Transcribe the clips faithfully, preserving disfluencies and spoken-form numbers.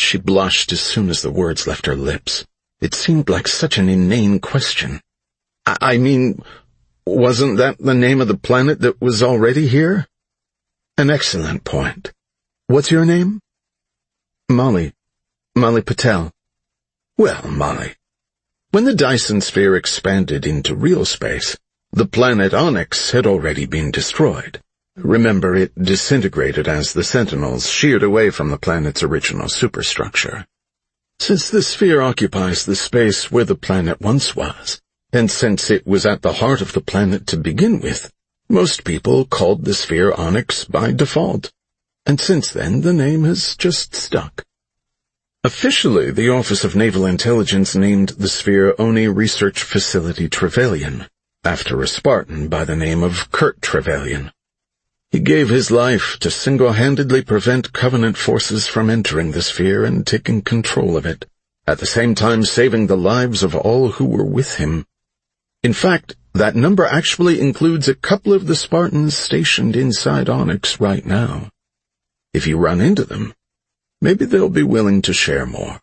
She blushed as soon as the words left her lips. It seemed like such an inane question. I, I mean, wasn't that the name of the planet that was already here? An excellent point. What's your name? Molly. Molly Patel. Well, Molly, when the Dyson sphere expanded into real space, the planet Onyx had already been destroyed. Remember, it disintegrated as the Sentinels sheared away from the planet's original superstructure. Since the sphere occupies the space where the planet once was, and since it was at the heart of the planet to begin with, most people called the sphere Onyx by default, and since then the name has just stuck. Officially, the Office of Naval Intelligence named the sphere Oni Research Facility Trevelyan, after a Spartan by the name of Kurt Trevelyan. He gave his life to single-handedly prevent Covenant forces from entering the sphere and taking control of it, at the same time saving the lives of all who were with him. In fact, that number actually includes a couple of the Spartans stationed inside Onyx right now. If you run into them, maybe they'll be willing to share more.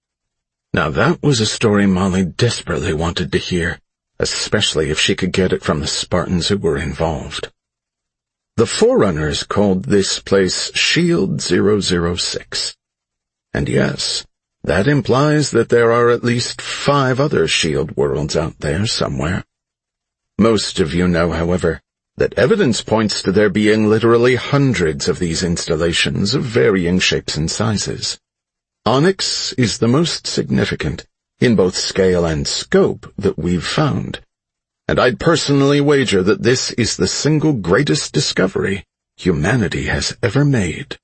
Now that was a story Molly desperately wanted to hear, especially if she could get it from the Spartans who were involved. The Forerunners called this place Shield zero zero six. And yes, that implies that there are at least five other Shield worlds out there somewhere. Most of you know, however, that evidence points to there being literally hundreds of these installations of varying shapes and sizes. Onyx is the most significant, in both scale and scope, that we've found. And I'd personally wager that this is the single greatest discovery humanity has ever made.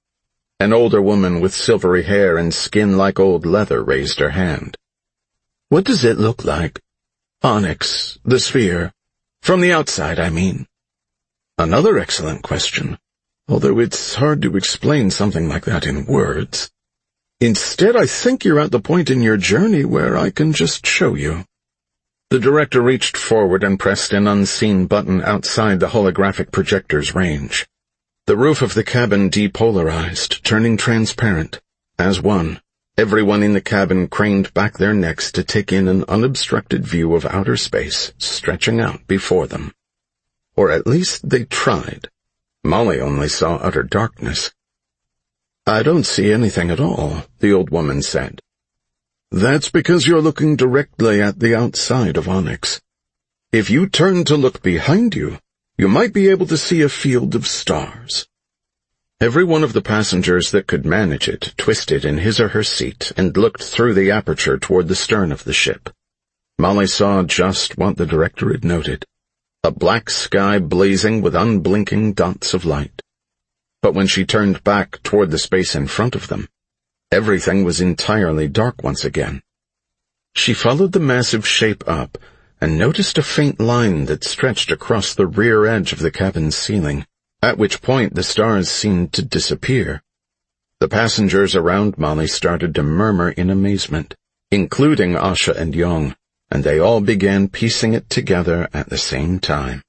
An older woman with silvery hair and skin like old leather raised her hand. What does it look like? Onyx, the sphere. From the outside, I mean. Another excellent question, although it's hard to explain something like that in words. Instead, I think you're at the point in your journey where I can just show you. The director reached forward and pressed an unseen button outside the holographic projector's range. The roof of the cabin depolarized, turning transparent. As one, everyone in the cabin craned back their necks to take in an unobstructed view of outer space stretching out before them. Or at least they tried. Molly only saw utter darkness. I don't see anything at all, the old woman said. That's because you're looking directly at the outside of Onyx. If you turn to look behind you, you might be able to see a field of stars. Every one of the passengers that could manage it twisted in his or her seat and looked through the aperture toward the stern of the ship. Molly saw just what the director had noted, a black sky blazing with unblinking dots of light. But when she turned back toward the space in front of them, everything was entirely dark once again. She followed the massive shape up and noticed a faint line that stretched across the rear edge of the cabin's ceiling, at which point the stars seemed to disappear. The passengers around Molly started to murmur in amazement, including Asha and Young, and they all began piecing it together at the same time.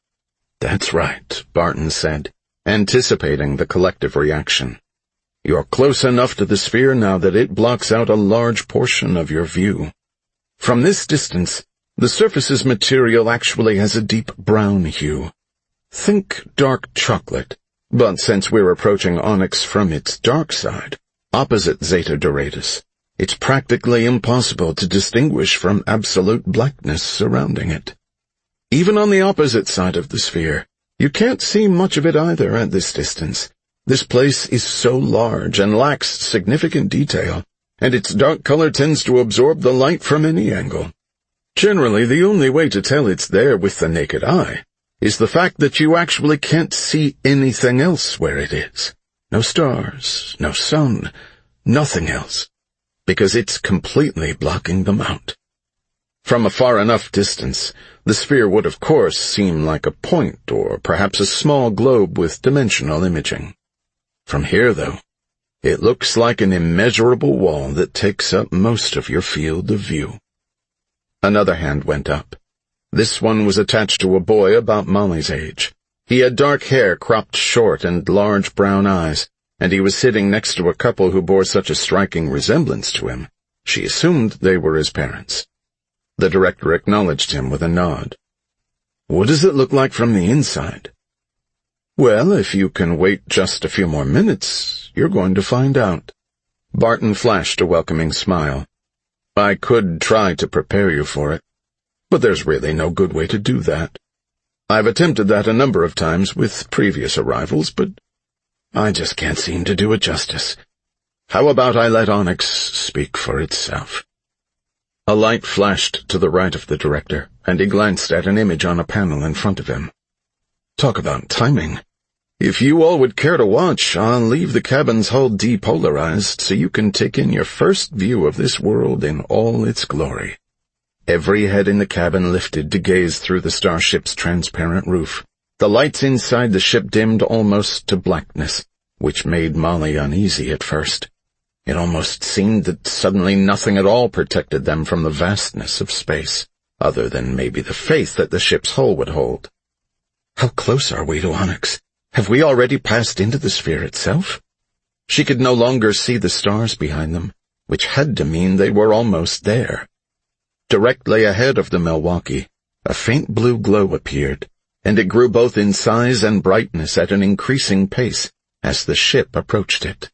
That's right, Barton said, anticipating the collective reaction. You're close enough to the sphere now that it blocks out a large portion of your view. From this distance, the surface's material actually has a deep brown hue. Think dark chocolate, but since we're approaching Onyx from its dark side, opposite Zeta Doradus, it's practically impossible to distinguish from absolute blackness surrounding it. Even on the opposite side of the sphere, you can't see much of it either at this distance. This place is so large and lacks significant detail, and its dark color tends to absorb the light from any angle. Generally, the only way to tell it's there with the naked eye is the fact that you actually can't see anything else where it is. No stars, no sun, nothing else, because it's completely blocking them out. From a far enough distance, the sphere would of course seem like a point or perhaps a small globe with dimensional imaging. From here, though, it looks like an immeasurable wall that takes up most of your field of view. Another hand went up. This one was attached to a boy about Molly's age. He had dark hair cropped short and large brown eyes, and he was sitting next to a couple who bore such a striking resemblance to him, she assumed they were his parents. The director acknowledged him with a nod. "What does it look like from the inside?" "Well, if you can wait just a few more minutes, you're going to find out." Barton flashed a welcoming smile. "I could try to prepare you for it, but there's really no good way to do that. I've attempted that a number of times with previous arrivals, but I just can't seem to do it justice. How about I let Onyx speak for itself?" A light flashed to the right of the director, and he glanced at an image on a panel in front of him. "Talk about timing. If you all would care to watch, I'll leave the cabin's hull depolarized so you can take in your first view of this world in all its glory." Every head in the cabin lifted to gaze through the starship's transparent roof. The lights inside the ship dimmed almost to blackness, which made Molly uneasy at first. It almost seemed that suddenly nothing at all protected them from the vastness of space, other than maybe the faith that the ship's hull would hold. How close are we to Onyx? Have we already passed into the sphere itself? She could no longer see the stars behind them, which had to mean they were almost there. Directly ahead of the Milwaukee, a faint blue glow appeared, and it grew both in size and brightness at an increasing pace as the ship approached it.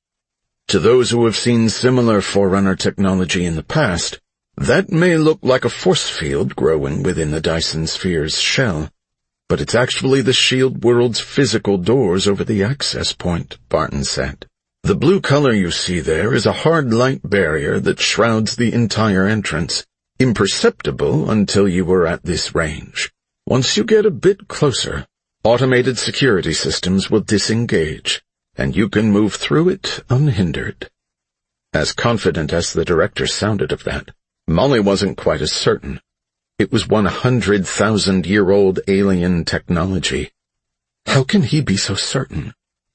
To those who have seen similar Forerunner technology in the past, that may look like a force field growing within the Dyson Sphere's shell, but it's actually the SHIELD world's physical doors over the access point, Barton said. The blue color you see there is a hard light barrier that shrouds the entire entrance, imperceptible until you are at this range. Once you get a bit closer, automated security systems will disengage, and you can move through it unhindered. As confident as the director sounded of that, Molly wasn't quite as certain. It was one hundred thousand year old alien technology. How can he be so certain?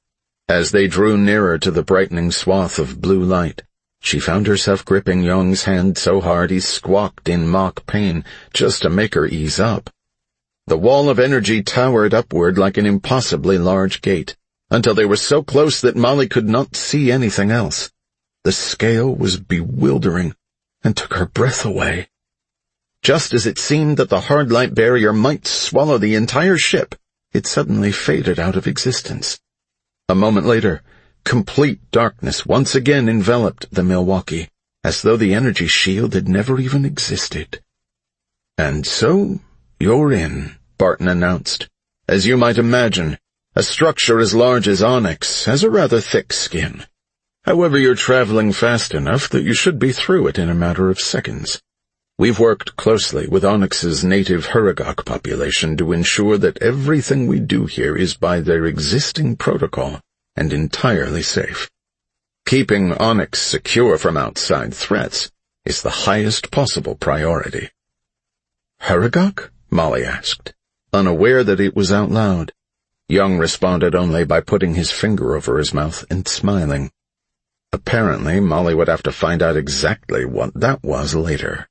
As they drew nearer to the brightening swath of blue light, she found herself gripping Young's hand so hard he squawked in mock pain just to make her ease up. The wall of energy towered upward like an impossibly large gate, until they were so close that Molly could not see anything else. The scale was bewildering and took her breath away. Just as it seemed that the hard light barrier might swallow the entire ship, it suddenly faded out of existence. A moment later, complete darkness once again enveloped the Milwaukee, as though the energy shield had never even existed. "And so, you're in," Barton announced. "As you might imagine, a structure as large as Onyx has a rather thick skin. However, you're traveling fast enough that you should be through it in a matter of seconds. We've worked closely with Onyx's native Huragok population to ensure that everything we do here is by their existing protocol and entirely safe. Keeping Onyx secure from outside threats is the highest possible priority." "Huragok?" Molly asked, unaware that it was out loud. Young responded only by putting his finger over his mouth and smiling. Apparently, Molly would have to find out exactly what that was later.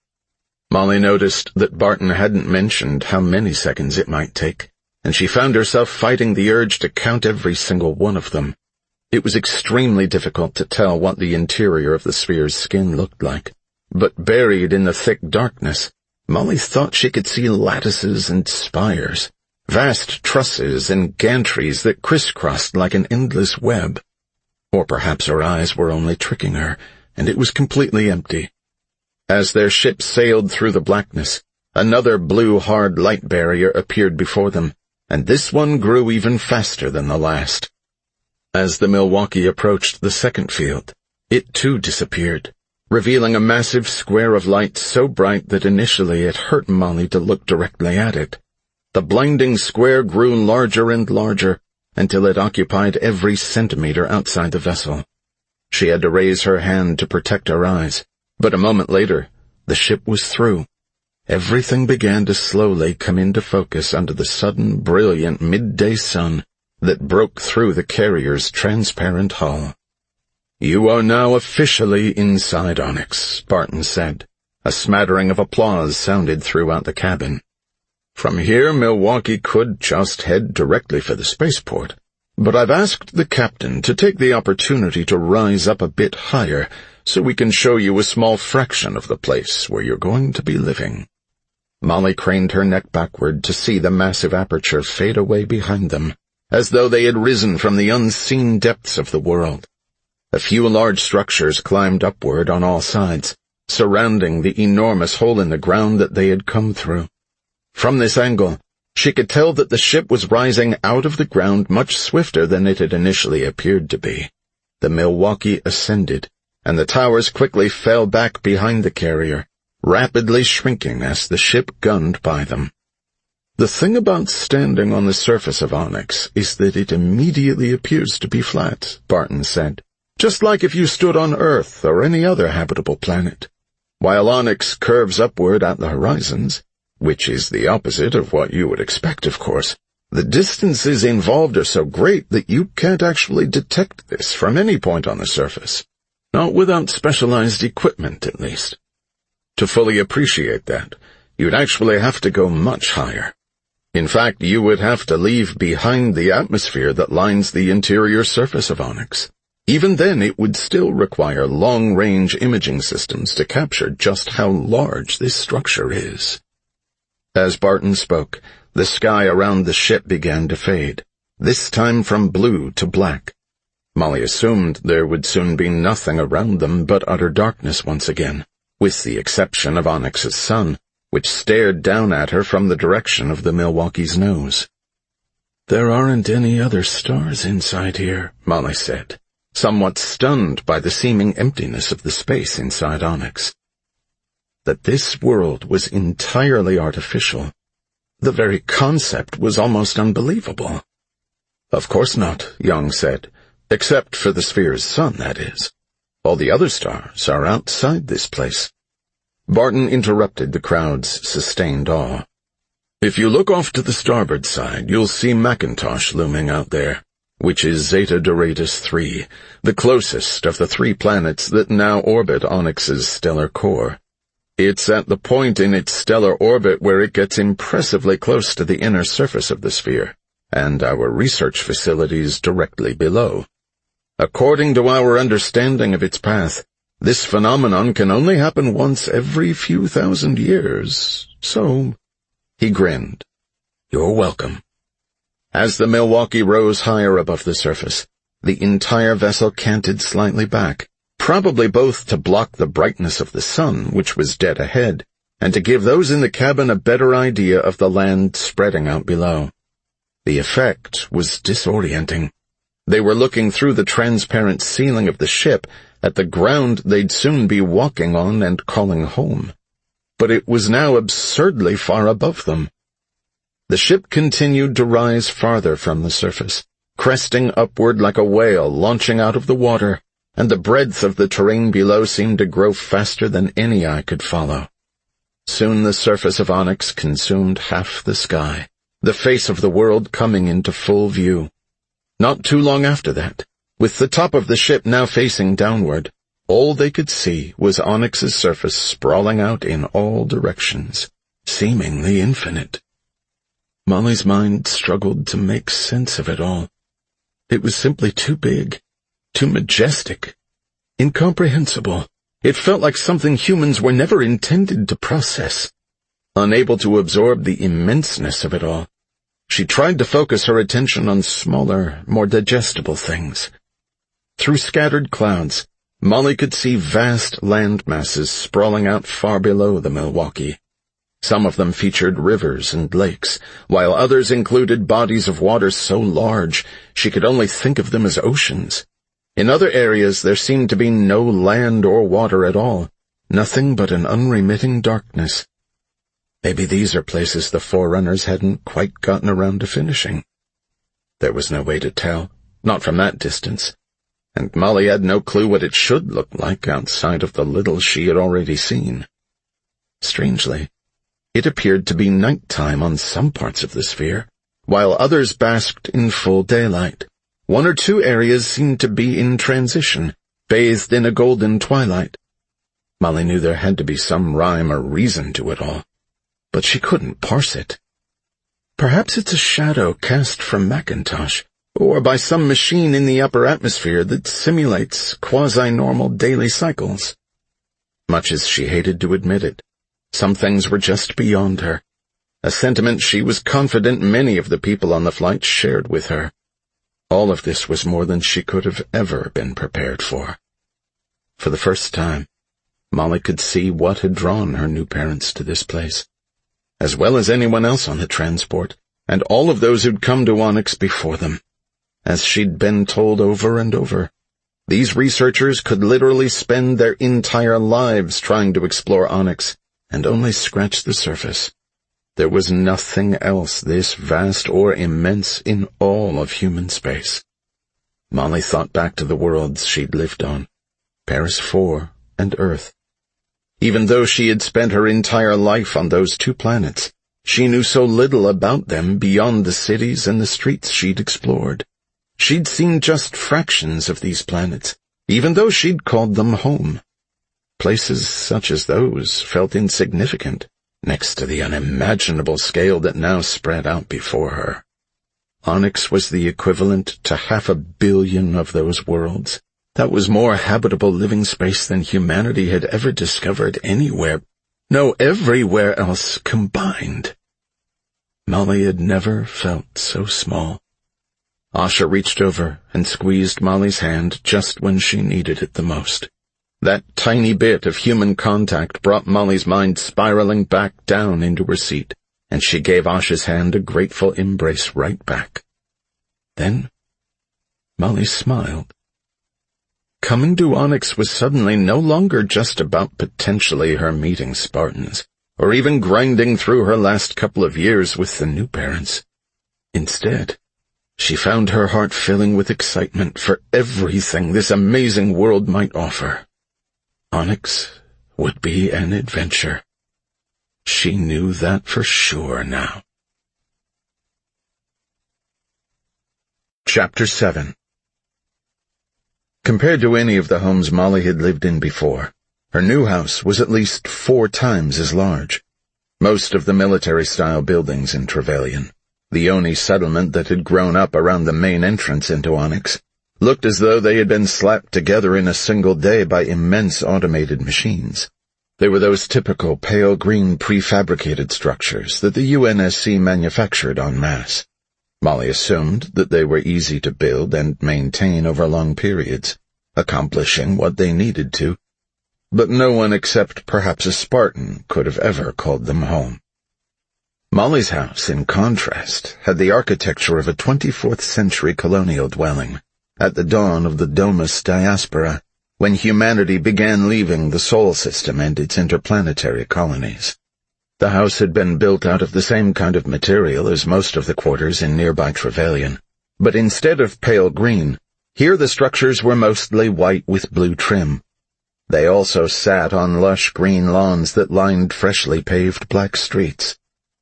Molly noticed that Barton hadn't mentioned how many seconds it might take, and she found herself fighting the urge to count every single one of them. It was extremely difficult to tell what the interior of the sphere's skin looked like, but buried in the thick darkness, Molly thought she could see lattices and spires, vast trusses and gantries that crisscrossed like an endless web. Or perhaps her eyes were only tricking her, and it was completely empty. As their ship sailed through the blackness, another blue hard light barrier appeared before them, and this one grew even faster than the last. As the Milwaukee approached the second field, it too disappeared, revealing a massive square of light so bright that initially it hurt Molly to look directly at it. The blinding square grew larger and larger, until it occupied every centimeter outside the vessel. She had to raise her hand to protect her eyes, but a moment later, the ship was through. Everything began to slowly come into focus under the sudden, brilliant midday sun that broke through the carrier's transparent hull. "You are now officially inside Onyx," Barton said. A smattering of applause sounded throughout the cabin. From here, Milwaukee could just head directly for the spaceport, but I've asked the captain to take the opportunity to rise up a bit higher so we can show you a small fraction of the place where you're going to be living." Molly craned her neck backward to see the massive aperture fade away behind them, as though they had risen from the unseen depths of the world. A few large structures climbed upward on all sides, surrounding the enormous hole in the ground that they had come through. From this angle, she could tell that the ship was rising out of the ground much swifter than it had initially appeared to be. The Milwaukee ascended, and the towers quickly fell back behind the carrier, rapidly shrinking as the ship gunned by them. "The thing about standing on the surface of Onyx is that it immediately appears to be flat," Barton said, "just like if you stood on Earth or any other habitable planet. While Onyx curves upward at the horizons, which is the opposite of what you would expect, of course, the distances involved are so great that you can't actually detect this from any point on the surface. Not without specialized equipment, at least. To fully appreciate that, you'd actually have to go much higher. In fact, you would have to leave behind the atmosphere that lines the interior surface of Onyx. Even then, it would still require long-range imaging systems to capture just how large this structure is." As Barton spoke, the sky around the ship began to fade, this time from blue to black. Molly assumed there would soon be nothing around them but utter darkness once again, with the exception of Onyx's sun, which stared down at her from the direction of the Milwaukee's nose. "There aren't any other stars inside here," Molly said, somewhat stunned by the seeming emptiness of the space inside Onyx. That this world was entirely artificial. The very concept was almost unbelievable. "Of course not," Young said, "except for the sphere's sun, that is. All the other stars are outside this place." Barton interrupted the crowd's sustained awe. "If you look off to the starboard side, you'll see Macintosh looming out there, which is Zeta Doradus three, the closest of the three planets that now orbit Onyx's stellar core. It's at the point in its stellar orbit where it gets impressively close to the inner surface of the sphere, and our research facilities directly below. According to our understanding of its path, this phenomenon can only happen once every few thousand years, so—" He grinned. "You're welcome." As the Milwaukee rose higher above the surface, the entire vessel canted slightly back, probably both to block the brightness of the sun, which was dead ahead, and to give those in the cabin a better idea of the land spreading out below. The effect was disorienting. They were looking through the transparent ceiling of the ship at the ground they'd soon be walking on and calling home. But it was now absurdly far above them. The ship continued to rise farther from the surface, cresting upward like a whale launching out of the water, and the breadth of the terrain below seemed to grow faster than any eye could follow. Soon the surface of Onyx consumed half the sky, the face of the world coming into full view. Not too long after that, with the top of the ship now facing downward, all they could see was Onyx's surface sprawling out in all directions, seemingly infinite. Molly's mind struggled to make sense of it all. It was simply too big, too majestic, incomprehensible. It felt like something humans were never intended to process. Unable to absorb the immenseness of it all, she tried to focus her attention on smaller, more digestible things. Through scattered clouds, Molly could see vast land masses sprawling out far below the Milwaukee. Some of them featured rivers and lakes, while others included bodies of water so large she could only think of them as oceans. In other areas there seemed to be no land or water at all, nothing but an unremitting darkness. Maybe these are places the Forerunners hadn't quite gotten around to finishing. There was no way to tell, not from that distance, and Molly had no clue what it should look like outside of the little she had already seen. Strangely, it appeared to be nighttime on some parts of the sphere, while others basked in full daylight. One or two areas seemed to be in transition, bathed in a golden twilight. Molly knew there had to be some rhyme or reason to it all, but she couldn't parse it. Perhaps it's a shadow cast from Macintosh, or by some machine in the upper atmosphere that simulates quasi-normal daily cycles. Much as she hated to admit it, some things were just beyond her, a sentiment she was confident many of the people on the flight shared with her. All of this was more than she could have ever been prepared for. For the first time, Molly could see what had drawn her new parents to this place, as well as anyone else on the transport, and all of those who'd come to Onyx before them. As she'd been told over and over, these researchers could literally spend their entire lives trying to explore Onyx, and only scratch the surface. There was nothing else this vast or immense in all of human space. Molly thought back to the worlds she'd lived on, Paris four and Earth. Even though she had spent her entire life on those two planets, she knew so little about them beyond the cities and the streets she'd explored. She'd seen just fractions of these planets, even though she'd called them home. Places such as those felt insignificant next to the unimaginable scale that now spread out before her. Onyx was the equivalent to half a billion of those worlds. That was more habitable living space than humanity had ever discovered anywhere, no, everywhere else combined. Molly had never felt so small. Asha reached over and squeezed Molly's hand just when she needed it the most. That tiny bit of human contact brought Molly's mind spiraling back down into her seat, and she gave Asha's hand a grateful embrace right back. Then, Molly smiled. Coming to Onyx was suddenly no longer just about potentially her meeting Spartans, or even grinding through her last couple of years with the new parents. Instead, she found her heart filling with excitement for everything this amazing world might offer. Onyx would be an adventure. She knew that for sure now. Chapter seven. Compared to any of the homes Molly had lived in before, her new house was at least four times as large. Most of the military-style buildings in Trevelyan, the only settlement that had grown up around the main entrance into Onyx, looked as though they had been slapped together in a single day by immense automated machines. They were those typical pale green prefabricated structures that the U N S C manufactured en masse. Molly assumed that they were easy to build and maintain over long periods, accomplishing what they needed to, but no one except perhaps a Spartan could have ever called them home. Molly's house, in contrast, had the architecture of a twenty-fourth century colonial dwelling, at the dawn of the Domus diaspora, when humanity began leaving the Sol system and its interplanetary colonies. The house had been built out of the same kind of material as most of the quarters in nearby Trevelyan, but instead of pale green, here the structures were mostly white with blue trim. They also sat on lush green lawns that lined freshly paved black streets.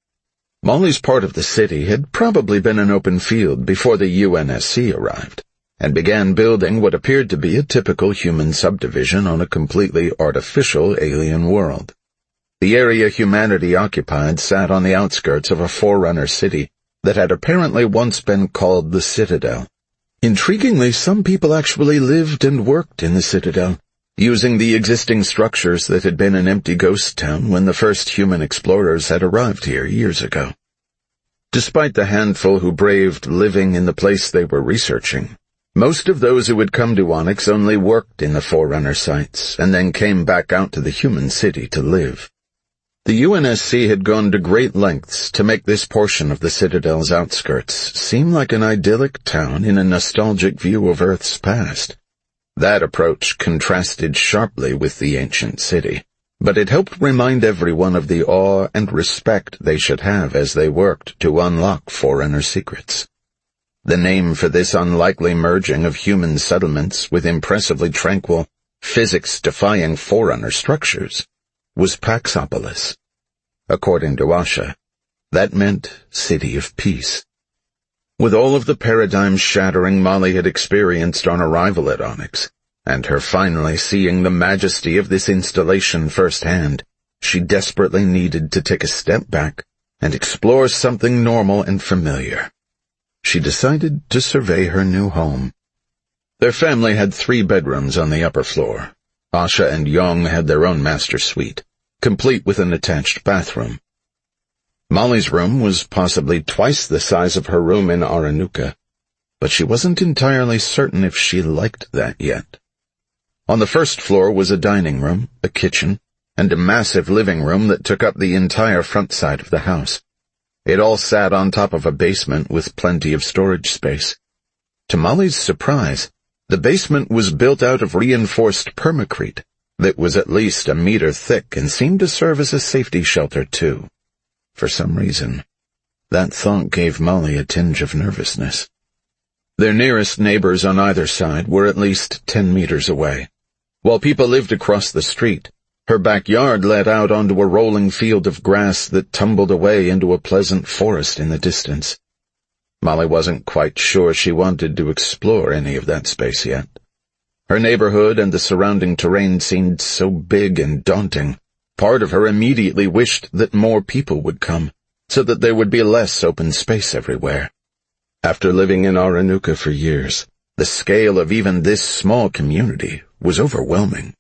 Molly's part of the city had probably been an open field before the U N S C arrived, and began building what appeared to be a typical human subdivision on a completely artificial alien world. The area humanity occupied sat on the outskirts of a forerunner city that had apparently once been called the Citadel. Intriguingly, some people actually lived and worked in the Citadel, using the existing structures that had been an empty ghost town when the first human explorers had arrived here years ago. Despite the handful who braved living in the place they were researching, most of those who had come to Onyx only worked in the Forerunner sites and then came back out to the human city to live. The U N S C had gone to great lengths to make this portion of the Citadel's outskirts seem like an idyllic town in a nostalgic view of Earth's past. That approach contrasted sharply with the ancient city, but it helped remind everyone of the awe and respect they should have as they worked to unlock Forerunner secrets. The name for this unlikely merging of human settlements with impressively tranquil, physics-defying Forerunner structures was Paxopolis. According to Asha, that meant City of Peace. With all of the paradigm-shattering Molly had experienced on arrival at Onyx, and her finally seeing the majesty of this installation firsthand, she desperately needed to take a step back and explore something normal and familiar. she decided to survey her new home. Their family had three bedrooms on the upper floor. Asha and Yong had their own master suite, complete with an attached bathroom. Molly's room was possibly twice the size of her room in Aranuka, but she wasn't entirely certain if she liked that yet. On the first floor was a dining room, a kitchen, and a massive living room that took up the entire front side of the house. It all sat on top of a basement with plenty of storage space. To Molly's surprise, the basement was built out of reinforced permacrete that was at least a meter thick and seemed to serve as a safety shelter too. For some reason, that thought gave Molly a tinge of nervousness. Their nearest neighbors on either side were at least ten meters away. While people lived across the street, her backyard led out onto a rolling field of grass that tumbled away into a pleasant forest in the distance. Molly wasn't quite sure she wanted to explore any of that space yet. Her neighborhood and the surrounding terrain seemed so big and daunting. Part of her immediately wished that more people would come, so that there would be less open space everywhere. After living in Aranuka for years, the scale of even this small community was overwhelming.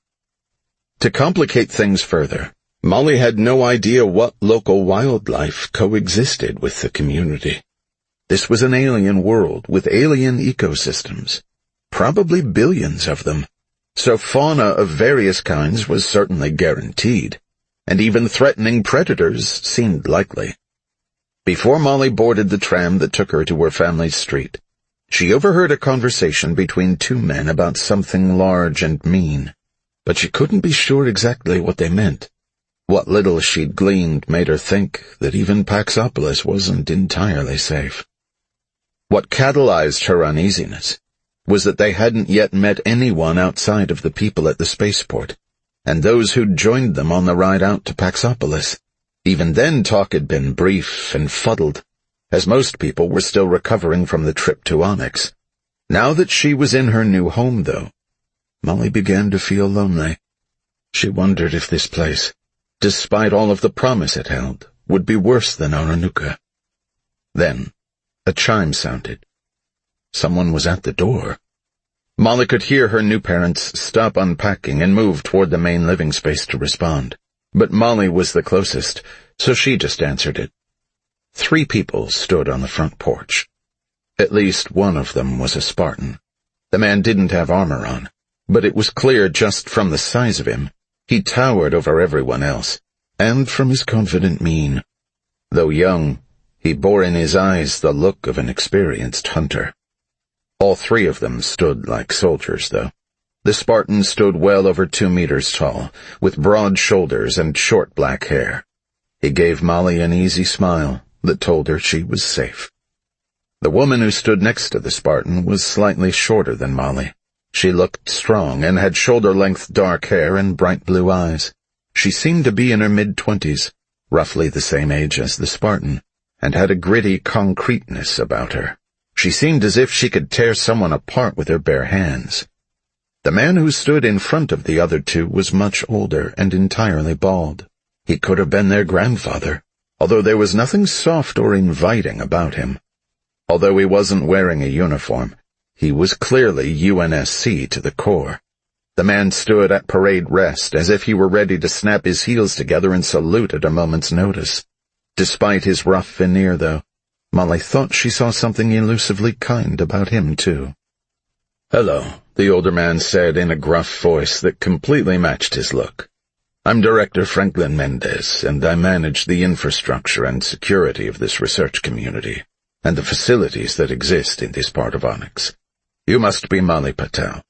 To complicate things further, Molly had no idea what local wildlife coexisted with the community. This was an alien world with alien ecosystems, probably billions of them, so fauna of various kinds was certainly guaranteed, and even threatening predators seemed likely. Before Molly boarded the tram that took her to her family's street, she overheard a conversation between two men about something large and mean, but she couldn't be sure exactly what they meant. What little she'd gleaned made her think that even Paxopolis wasn't entirely safe. What catalyzed her uneasiness was that they hadn't yet met anyone outside of the people at the spaceport, and those who'd joined them on the ride out to Paxopolis. Even then talk had been brief and fuddled, as most people were still recovering from the trip to Onyx. Now that she was in her new home, though, Molly began to feel lonely. She wondered if this place, despite all of the promise it held, would be worse than Aranuka. Then, a chime sounded. Someone was at the door. Molly could hear her new parents stop unpacking and move toward the main living space to respond. But Molly was the closest, so she just answered it. Three people stood on the front porch. At least one of them was a Spartan. The man didn't have armor on, but it was clear just from the size of him, he towered over everyone else, and from his confident mien. Though young, he bore in his eyes the look of an experienced hunter. All three of them stood like soldiers, though. The Spartan stood well over two meters tall, with broad shoulders and short black hair. He gave Molly an easy smile that told her she was safe. The woman who stood next to the Spartan was slightly shorter than Molly. She looked strong and had shoulder-length dark hair and bright blue eyes. She seemed to be in her mid-twenties, roughly the same age as the Spartan, and had a gritty concreteness about her. She seemed as if she could tear someone apart with her bare hands. The man who stood in front of the other two was much older and entirely bald. He could have been their grandfather, although there was nothing soft or inviting about him. Although he wasn't wearing a uniform, he was clearly U N S C to the core. The man stood at parade rest as if he were ready to snap his heels together and salute at a moment's notice. Despite his rough veneer, though, Molly thought she saw something elusively kind about him, too. "Hello," the older man said in a gruff voice that completely matched his look. "I'm Director Franklin Mendez, and I manage the infrastructure and security of this research community, and the facilities that exist in this part of Onyx. You must be Molly Patel."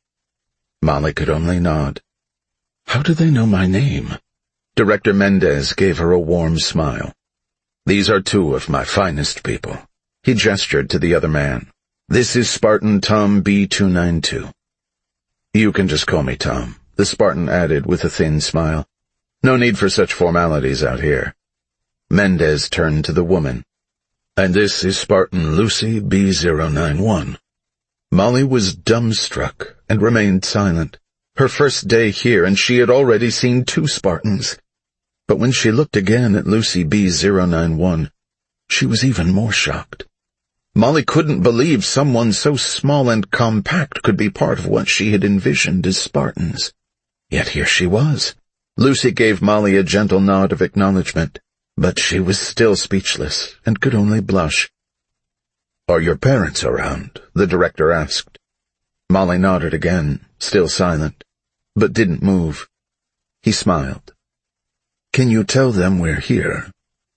Molly could only nod. "How do they know my name?" Director Mendez gave her a warm smile. "These are two of my finest people." He gestured to the other man. "This is Spartan Tom B two ninety-two. "You can just call me Tom," the Spartan added with a thin smile. "No need for such formalities out here." Mendez turned to the woman. "And this is Spartan Lucy B zero nine one. Molly was dumbstruck and remained silent. Her first day here, and she had already seen two Spartans. But when she looked again at Lucy B zero nine one, she was even more shocked. Molly couldn't believe someone so small and compact could be part of what she had envisioned as Spartans. Yet here she was. Lucy gave Molly a gentle nod of acknowledgement, but she was still speechless and could only blush. "Are your parents around?" the director asked. Molly nodded again, still silent, but didn't move. He smiled. "Can you tell them we're here?"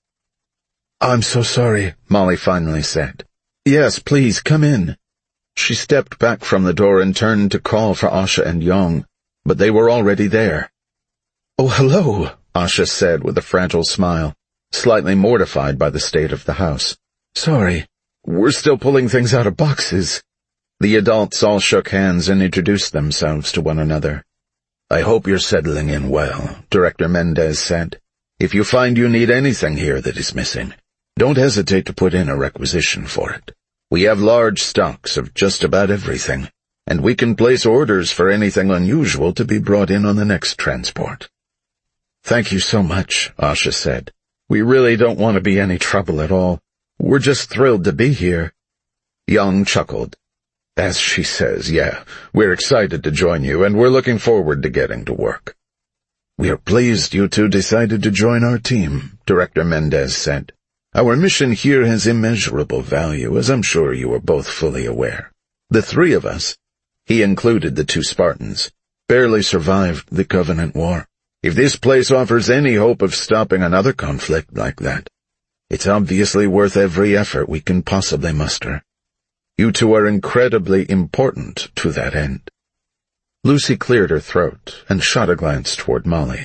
"I'm so sorry," Molly finally said. "Yes, please, come in." She stepped back from the door and turned to call for Asha and Yong, but they were already there. "Oh, hello," Asha said with a fragile smile, slightly mortified by the state of the house. "Sorry, we're still pulling things out of boxes." The adults all shook hands and introduced themselves to one another. "I hope you're settling in well," Director Mendez said. "If you find you need anything here that is missing, don't hesitate to put in a requisition for it. We have large stocks of just about everything, and we can place orders for anything unusual to be brought in on the next transport." "Thank you so much," Asha said. "We really don't want to be any trouble at all. We're just thrilled to be here." Young chuckled. "As she says, yeah, we're excited to join you, and we're looking forward to getting to work." "We are pleased you two decided to join our team," Director Mendez said. "Our mission here has immeasurable value, as I'm sure you are both fully aware. The three of us," he included the two Spartans, "barely survived the Covenant War. If this place offers any hope of stopping another conflict like that, it's obviously worth every effort we can possibly muster. You two are incredibly important to that end." Lucy cleared her throat and shot a glance toward Molly.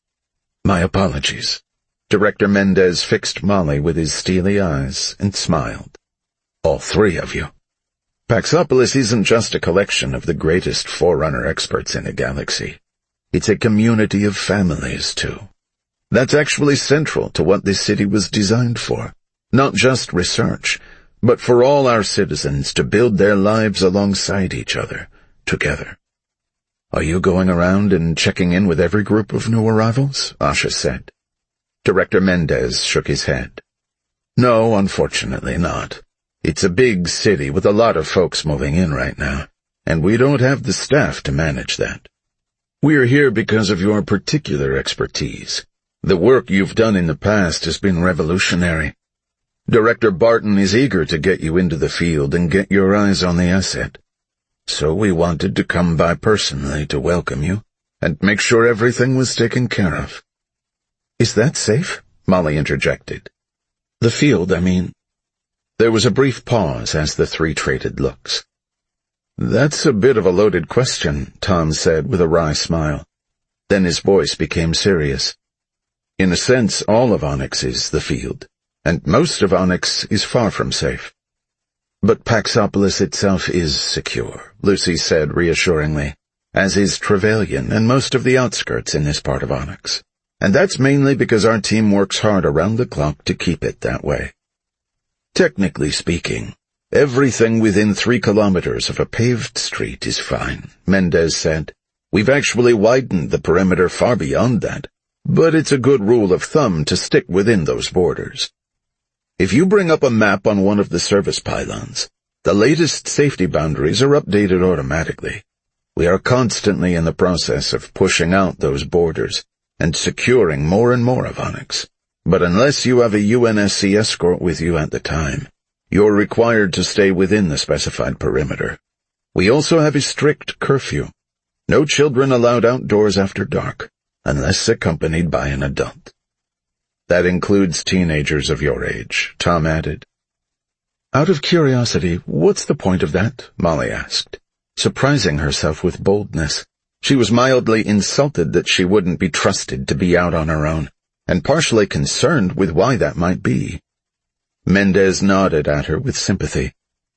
"My apologies." Director Mendez fixed Molly with his steely eyes and smiled. "All three of you. Paxopolis isn't just a collection of the greatest Forerunner experts in the galaxy. It's a community of families, too. That's actually central to what this city was designed for. Not just research, but for all our citizens to build their lives alongside each other, together." "Are you going around and checking in with every group of new arrivals?" Asha said. Director Mendez shook his head. "No, unfortunately not. It's a big city with a lot of folks moving in right now, and we don't have the staff to manage that. We're here because of your particular expertise. The work you've done in the past has been revolutionary. Director Barton is eager to get you into the field and get your eyes on the asset. So we wanted to come by personally to welcome you and make sure everything was taken care of." "Is that safe?" Molly interjected. "The field, I mean." There was a brief pause as the three traded looks. "That's a bit of a loaded question," Tom said with a wry smile. Then his voice became serious. "In a sense, all of Onyx is the field, and most of Onyx is far from safe. But Paxopolis itself is secure," Lucy said reassuringly, "as is Trevelyan and most of the outskirts in this part of Onyx. And that's mainly because our team works hard around the clock to keep it that way. Technically speaking, everything within three kilometers of a paved street is fine," Mendez said. "We've actually widened the perimeter far beyond that, but it's a good rule of thumb to stick within those borders. If you bring up a map on one of the service pylons, the latest safety boundaries are updated automatically. We are constantly in the process of pushing out those borders and securing more and more of Onyx. But unless you have a U N S C escort with you at the time, you're required to stay within the specified perimeter. We also have a strict curfew. No children allowed outdoors after dark, unless accompanied by an adult." "That includes teenagers of your age," Tom added. "Out of curiosity, what's the point of that?" Molly asked, surprising herself with boldness. She was mildly insulted that she wouldn't be trusted to be out on her own, and partially concerned with why that might be. Mendez nodded at her with sympathy.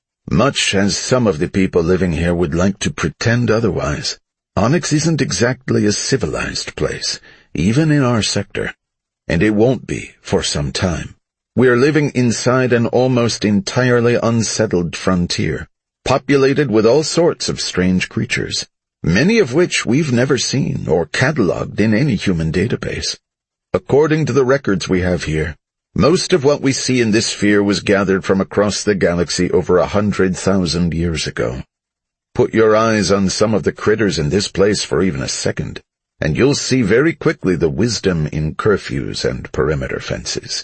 "Much as some of the people living here would like to pretend otherwise, Onyx isn't exactly a civilized place, even in our sector, and it won't be for some time. We are living inside an almost entirely unsettled frontier, populated with all sorts of strange creatures, many of which we've never seen or cataloged in any human database. According to the records we have here, Most of what we see in this sphere was gathered from across the galaxy over a hundred thousand years ago. Put your eyes on some of the critters in this place for even a second, and you'll see very quickly the wisdom in curfews and perimeter fences.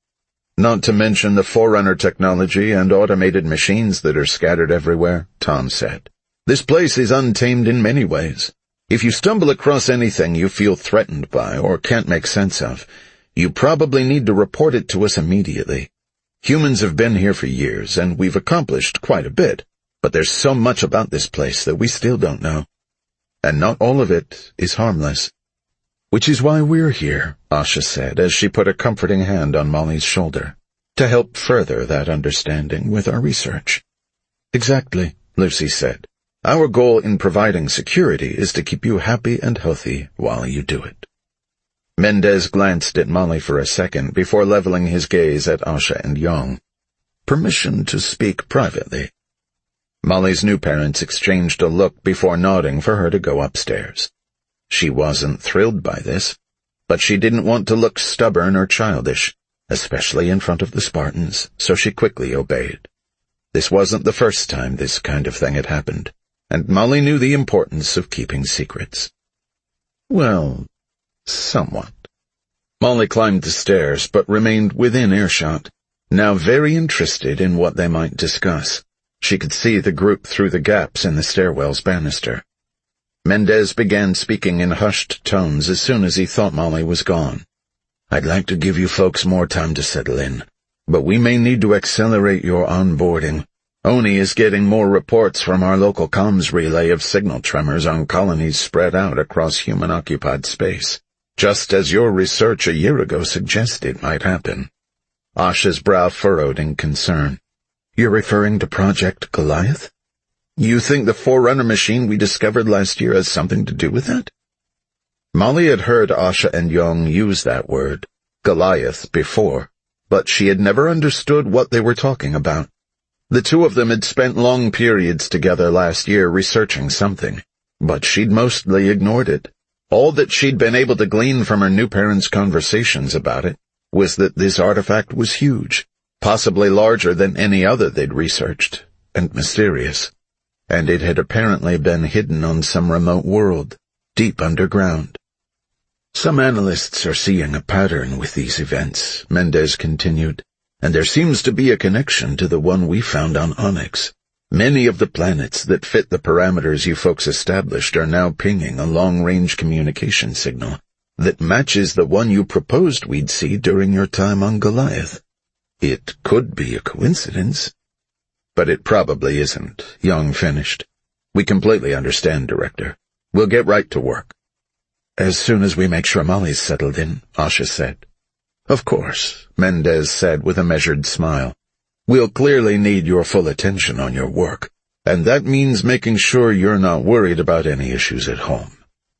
Not to mention the Forerunner technology and automated machines that are scattered everywhere, Tom said. This place is untamed in many ways. If you stumble across anything you feel threatened by or can't make sense of, you probably need to report it to us immediately. Humans have been here for years, and we've accomplished quite a bit, but there's so much about this place that we still don't know. And not all of it is harmless. Which is why we're here, Asha said, as she put a comforting hand on Molly's shoulder, to help further that understanding with our research. Exactly, Lucy said. Our goal in providing security is to keep you happy and healthy while you do it. Mendez glanced at Molly for a second before leveling his gaze at Asha and Young. Permission to speak privately. Molly's new parents exchanged a look before nodding for her to go upstairs. She wasn't thrilled by this, but she didn't want to look stubborn or childish, especially in front of the Spartans, so she quickly obeyed. This wasn't the first time this kind of thing had happened, and Molly knew the importance of keeping secrets. Well, somewhat. Molly climbed the stairs, but remained within earshot, now very interested in what they might discuss. She could see the group through the gaps in the stairwell's banister. Mendez began speaking in hushed tones as soon as he thought Molly was gone. I'd like to give you folks more time to settle in, but we may need to accelerate your onboarding. Oni is getting more reports from our local comms relay of signal tremors on colonies spread out across human-occupied space, just as your research a year ago suggested might happen. Asha's brow furrowed in concern. You're referring to Project Goliath? You think the Forerunner machine we discovered last year has something to do with that? Molly had heard Asha and Young use that word, Goliath, before, but she had never understood what they were talking about. The two of them had spent long periods together last year researching something, but she'd mostly ignored it. All that she'd been able to glean from her new parents' conversations about it was that this artifact was huge, possibly larger than any other they'd researched, and mysterious. And it had apparently been hidden on some remote world, deep underground. Some analysts are seeing a pattern with these events, Mendez continued, and there seems to be a connection to the one we found on Onyx. Many of the planets that fit the parameters you folks established are now pinging a long-range communication signal that matches the one you proposed we'd see during your time on Goliath. It could be a coincidence. But it probably isn't, Young finished. We completely understand, Director. We'll get right to work. As soon as we make sure Molly's settled in, Asha said. Of course, Mendez said with a measured smile. We'll clearly need your full attention on your work, and that means making sure you're not worried about any issues at home.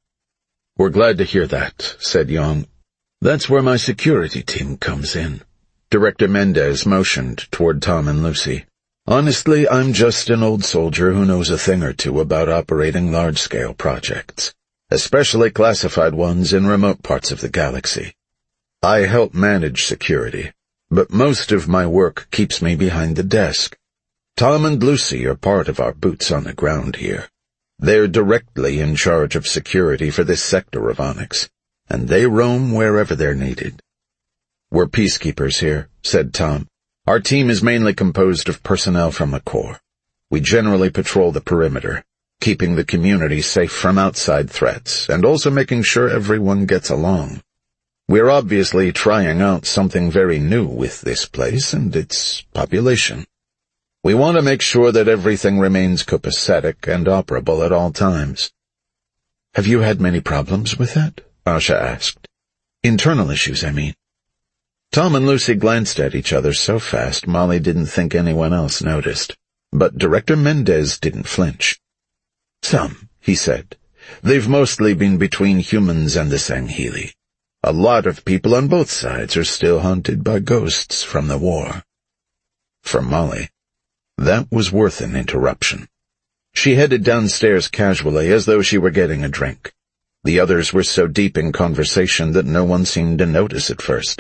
We're glad to hear that, said Young. That's where my security team comes in. Director Mendez motioned toward Tom and Lucy. Honestly, I'm just an old soldier who knows a thing or two about operating large-scale projects, especially classified ones in remote parts of the galaxy. I help manage security, but most of my work keeps me behind the desk. Tom and Lucy are part of our boots on the ground here. They're directly in charge of security for this sector of Onyx, and they roam wherever they're needed. We're peacekeepers here, said Tom. Our team is mainly composed of personnel from the Corps. We generally patrol the perimeter, keeping the community safe from outside threats, and also making sure everyone gets along. We're obviously trying out something very new with this place and its population. We want to make sure that everything remains copacetic and operable at all times. Have you had many problems with that? Asha asked. Internal issues, I mean. Tom and Lucy glanced at each other so fast Molly didn't think anyone else noticed, but Director Mendez didn't flinch. Some, he said. They've mostly been between humans and the Sangheili. A lot of people on both sides are still haunted by ghosts from the war. For Molly, that was worth an interruption. She headed downstairs casually as though she were getting a drink. The others were so deep in conversation that no one seemed to notice at first.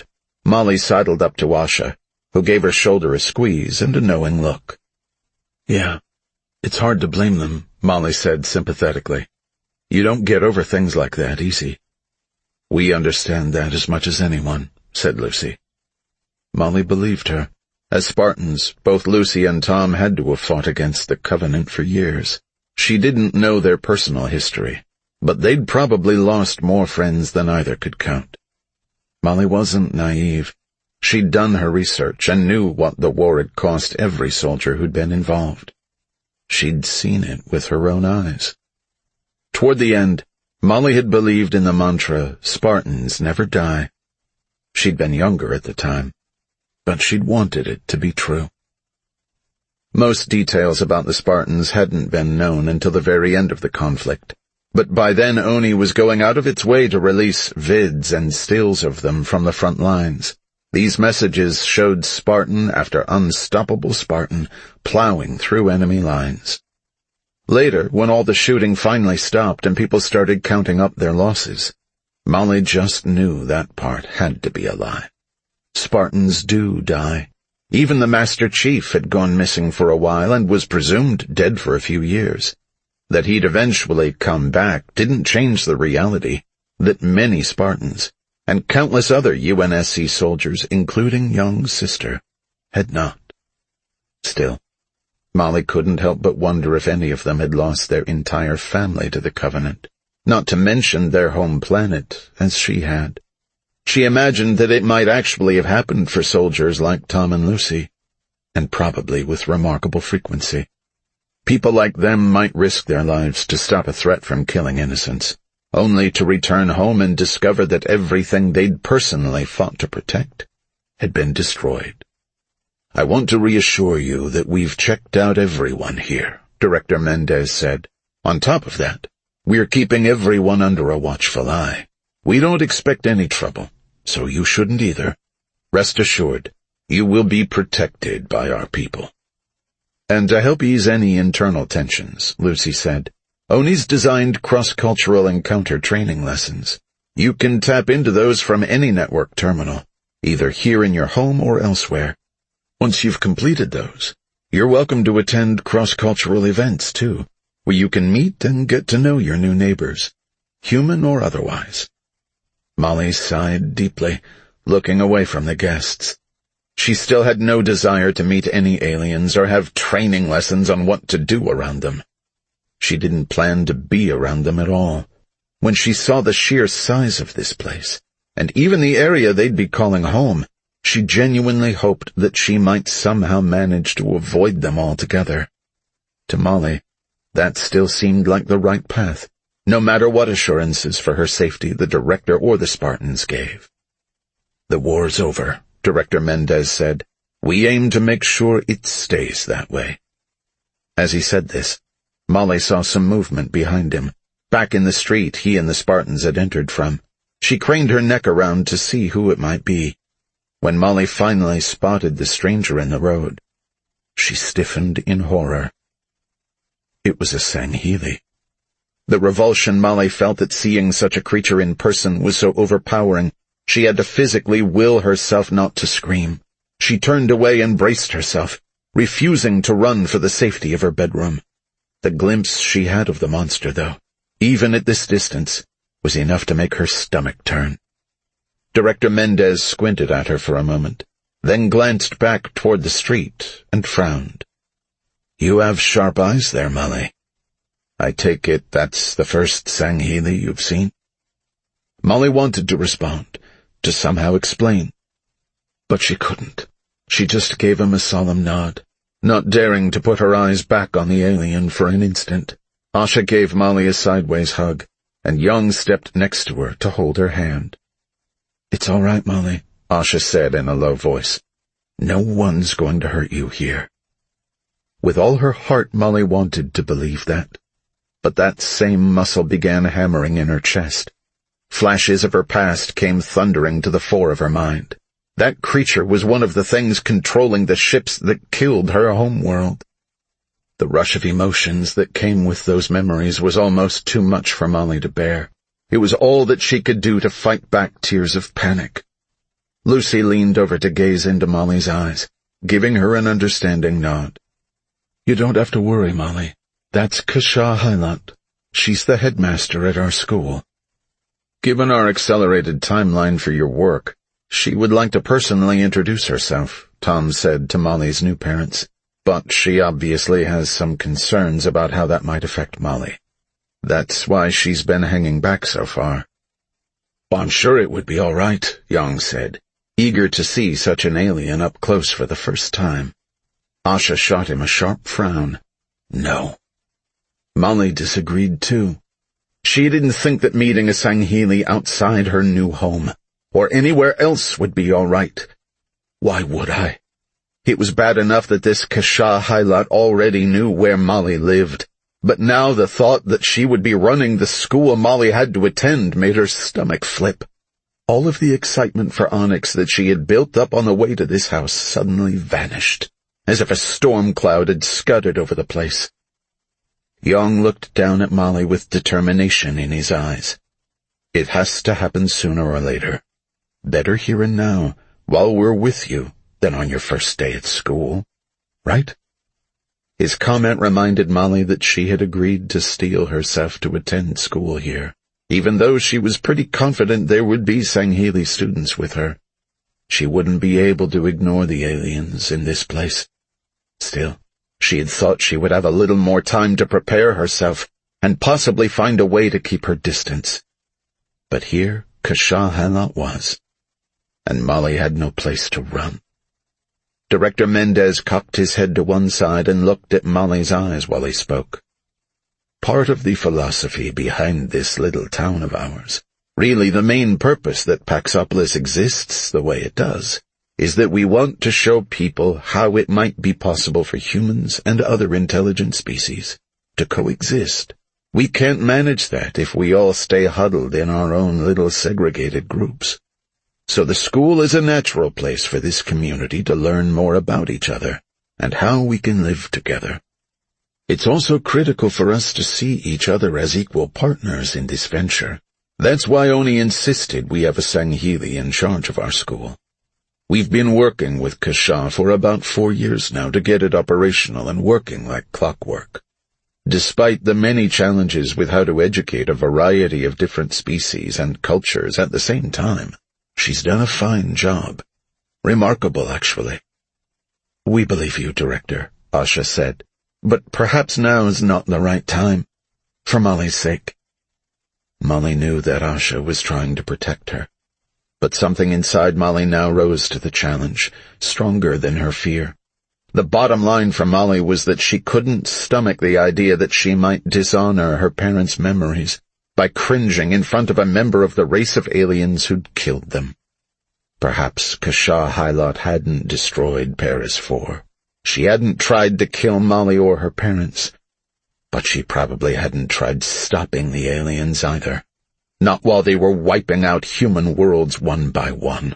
Molly sidled up to Asha, who gave her shoulder a squeeze and a knowing look. "Yeah, it's hard to blame them," Molly said sympathetically. "You don't get over things like that easy." "We understand that as much as anyone," said Lucy. Molly believed her. As Spartans, both Lucy and Tom had to have fought against the Covenant for years. She didn't know their personal history, but they'd probably lost more friends than either could count. Molly wasn't naive. She'd done her research and knew what the war had cost every soldier who'd been involved. She'd seen it with her own eyes. Toward the end, Molly had believed in the mantra, "Spartans never die." She'd been younger at the time, but she'd wanted it to be true. Most details about the Spartans hadn't been known until the very end of the conflict, but by then Oni was going out of its way to release vids and stills of them from the front lines. These messages showed Spartan after unstoppable Spartan plowing through enemy lines. Later, when all the shooting finally stopped and people started counting up their losses, Molly just knew that part had to be a lie. Spartans do die. Even the Master Chief had gone missing for a while and was presumed dead for a few years. That he'd eventually come back didn't change the reality that many Spartans, and countless other U N S C soldiers, including Young's sister, had not. Still, Molly couldn't help but wonder if any of them had lost their entire family to the Covenant, not to mention their home planet, as she had. She imagined that it might actually have happened for soldiers like Tom and Lucy, and probably with remarkable frequency. People like them might risk their lives to stop a threat from killing innocents, only to return home and discover that everything they'd personally fought to protect had been destroyed. "I want to reassure you that we've checked out everyone here," Director Mendez said. "On top of that, we're keeping everyone under a watchful eye. We don't expect any trouble, so you shouldn't either. Rest assured, you will be protected by our people." "And to help ease any internal tensions," Lucy said, "Oni's designed cross-cultural encounter training lessons. You can tap into those from any network terminal, either here in your home or elsewhere. Once you've completed those, you're welcome to attend cross-cultural events, too, where you can meet and get to know your new neighbors, human or otherwise." Molly sighed deeply, looking away from the guests. She still had no desire to meet any aliens or have training lessons on what to do around them. She didn't plan to be around them at all. When she saw the sheer size of this place, and even the area they'd be calling home, she genuinely hoped that she might somehow manage to avoid them altogether. To Molly, that still seemed like the right path, no matter what assurances for her safety the Director or the Spartans gave. "The war's over," Director Mendez said. "We aim to make sure it stays that way." As he said this, Molly saw some movement behind him, back in the street he and the Spartans had entered from. She craned her neck around to see who it might be. When Molly finally spotted the stranger in the road, she stiffened in horror. It was a Sangheili. The revulsion Molly felt at seeing such a creature in person was so overpowering, she had to physically will herself not to scream. She turned away and braced herself, refusing to run for the safety of her bedroom. The glimpse she had of the monster, though, even at this distance, was enough to make her stomach turn. Director Mendez squinted at her for a moment, then glanced back toward the street and frowned. "You have sharp eyes there, Molly. I take it that's the first Sangheili you've seen?" Molly wanted to respond, to somehow explain, but she couldn't. She just gave him a solemn nod, not daring to put her eyes back on the alien for an instant. Asha gave Molly a sideways hug, and Young stepped next to her to hold her hand. "It's all right, Molly," Asha said in a low voice. "No one's going to hurt you here." With all her heart, Molly wanted to believe that. But that same muscle began hammering in her chest. Flashes of her past came thundering to the fore of her mind. That creature was one of the things controlling the ships that killed her homeworld. The rush of emotions that came with those memories was almost too much for Molly to bear. It was all that she could do to fight back tears of panic. Lucy leaned over to gaze into Molly's eyes, giving her an understanding nod. "You don't have to worry, Molly. That's Kasha Highlant. She's the headmaster at our school. Given our accelerated timeline for your work, she would like to personally introduce herself," Tom said to Molly's new parents, "but she obviously has some concerns about how that might affect Molly. That's why she's been hanging back so far." "I'm sure it would be all right," Young said, eager to see such an alien up close for the first time. Asha shot him a sharp frown. No. Molly disagreed too. She didn't think that meeting a Sangheili outside her new home, or anywhere else, would be all right. Why would I? It was bad enough that this Kasha Highlant already knew where Molly lived, but now the thought that she would be running the school Molly had to attend made her stomach flip. All of the excitement for Onyx that she had built up on the way to this house suddenly vanished, as if a storm cloud had scudded over the place. Young looked down at Molly with determination in his eyes. "It has to happen sooner or later. Better here and now, while we're with you, than on your first day at school. Right?" His comment reminded Molly that she had agreed to steel herself to attend school here, even though she was pretty confident there would be Sangheili students with her. She wouldn't be able to ignore the aliens in this place. Still, she had thought she would have a little more time to prepare herself, and possibly find a way to keep her distance. But here Kasha Highlant was, and Molly had no place to run. Director Mendez cocked his head to one side and looked at Molly's eyes while he spoke. "Part of the philosophy behind this little town of ours, really the main purpose that Paxopolis exists the way it does, is that we want to show people how it might be possible for humans and other intelligent species to coexist. We can't manage that if we all stay huddled in our own little segregated groups. So the school is a natural place for this community to learn more about each other and how we can live together. It's also critical for us to see each other as equal partners in this venture. That's why Oni insisted we have a Sangheili in charge of our school. We've been working with Kasha for about four years now to get it operational and working like clockwork. Despite the many challenges with how to educate a variety of different species and cultures at the same time, she's done a fine job. Remarkable, actually." "We believe you, Director," Asha said, "but perhaps now is not the right time. For Molly's sake." Molly knew that Asha was trying to protect her, but something inside Molly now rose to the challenge, stronger than her fear. The bottom line for Molly was that she couldn't stomach the idea that she might dishonor her parents' memories by cringing in front of a member of the race of aliens who'd killed them. Perhaps Kasha Highlant hadn't destroyed Paris four. She hadn't tried to kill Molly or her parents. But she probably hadn't tried stopping the aliens either. Not while they were wiping out human worlds one by one.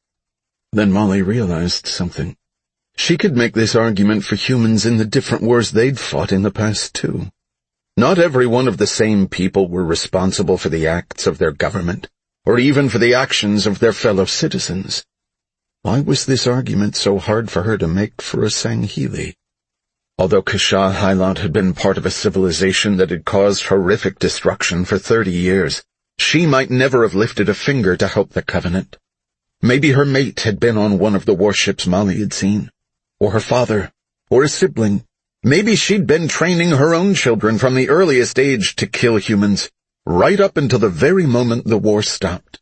Then Molly realized something. She could make this argument for humans in the different wars they'd fought in the past, too. Not every one of the same people were responsible for the acts of their government, or even for the actions of their fellow citizens. Why was this argument so hard for her to make for a Sangheili? Although Kasha Highlant had been part of a civilization that had caused horrific destruction for thirty years, she might never have lifted a finger to help the Covenant. Maybe her mate had been on one of the warships Molly had seen, or her father, or a sibling. Maybe she'd been training her own children from the earliest age to kill humans, right up until the very moment the war stopped.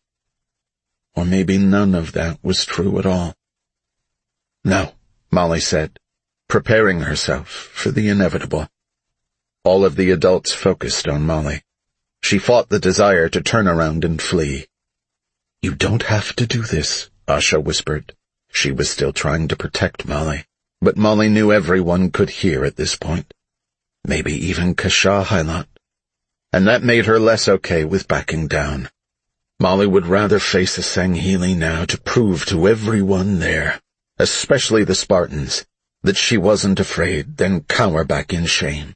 Or maybe none of that was true at all. "No," Molly said, preparing herself for the inevitable. All of the adults focused on Molly. She fought the desire to turn around and flee. "You don't have to do this," Asha whispered. She was still trying to protect Molly, but Molly knew everyone could hear at this point. Maybe even Kasha Highlant. And that made her less okay with backing down. Molly would rather face a Sangheili now to prove to everyone there, especially the Spartans, that she wasn't afraid than cower back in shame.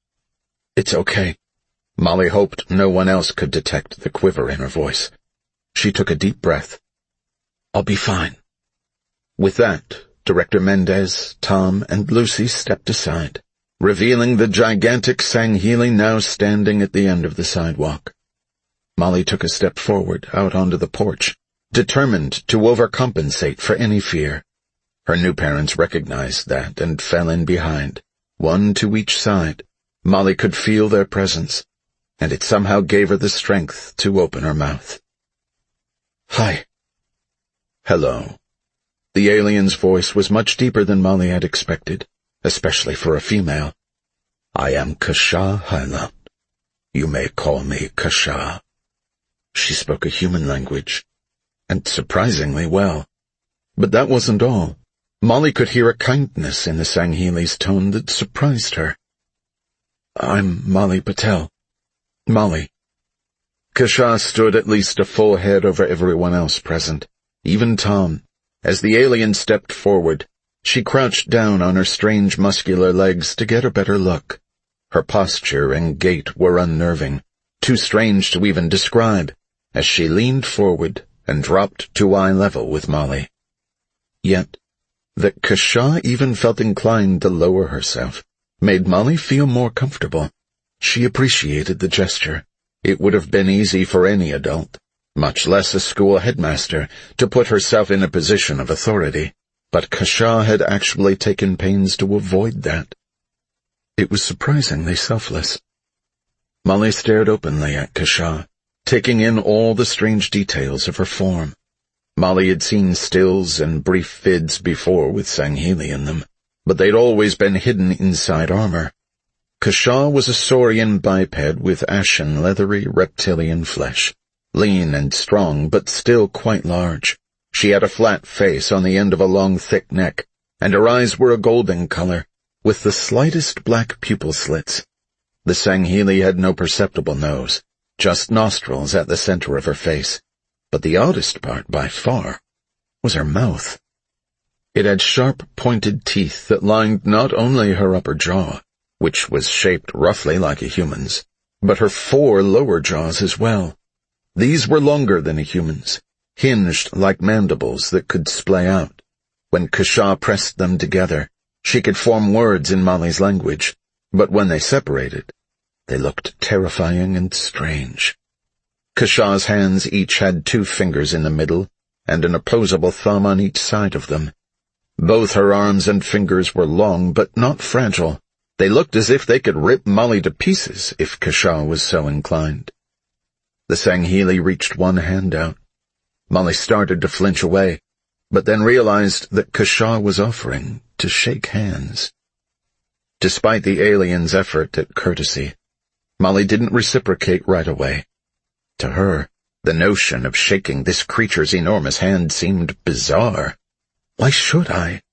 "It's okay." Molly hoped no one else could detect the quiver in her voice. She took a deep breath. I'll be fine." With that, Director Mendez, Tom, and Lucy stepped aside, revealing the gigantic Sangheili now standing at the end of the sidewalk. Molly took a step forward out onto the porch, determined to overcompensate for any fear. Her new parents recognized that and fell in behind, one to each side. Molly could feel their presence, and it somehow gave her the strength to open her mouth. "Hi." "Hello." The alien's voice was much deeper than Molly had expected, especially for a female. "I am Kasha Hyla. You may call me Kasha." She spoke a human language, and surprisingly well. But that wasn't all. Molly could hear a kindness in the Sangheili's tone that surprised her. "I'm Molly Patel. Molly." Kasha stood at least a full head over everyone else present, even Tom. As the alien stepped forward, she crouched down on her strange muscular legs to get a better look. Her posture and gait were unnerving, too strange to even describe, as she leaned forward and dropped to eye level with Molly. Yet, that Kasha even felt inclined to lower herself made Molly feel more comfortable. She appreciated the gesture. It would have been easy for any adult, much less a school headmaster, to put herself in a position of authority, but Kasha had actually taken pains to avoid that. It was surprisingly selfless. Molly stared openly at Kasha, taking in all the strange details of her form. Molly had seen stills and brief vids before with Sangheili in them, but they'd always been hidden inside armor. Kasha was a saurian biped with ashen, leathery reptilian flesh, lean and strong, but still quite large. She had a flat face on the end of a long, thick neck, and her eyes were a golden color, with the slightest black pupil slits. The Sangheili had no perceptible nose, just nostrils at the center of her face, but the oddest part, by far, was her mouth. It had sharp, pointed teeth that lined not only her upper jaw, which was shaped roughly like a human's, but her four lower jaws as well. These were longer than a human's, hinged like mandibles that could splay out. When Kasha pressed them together, she could form words in Molly's language, but when they separated, they looked terrifying and strange. Kasha's hands each had two fingers in the middle, and an opposable thumb on each side of them. Both her arms and fingers were long, but not fragile. They looked as if they could rip Molly to pieces if Kasha was so inclined. The Sangheili reached one hand out. Molly started to flinch away, but then realized that Kasha was offering to shake hands. Despite the alien's effort at courtesy, Molly didn't reciprocate right away. To her, the notion of shaking this creature's enormous hand seemed bizarre. Why should I?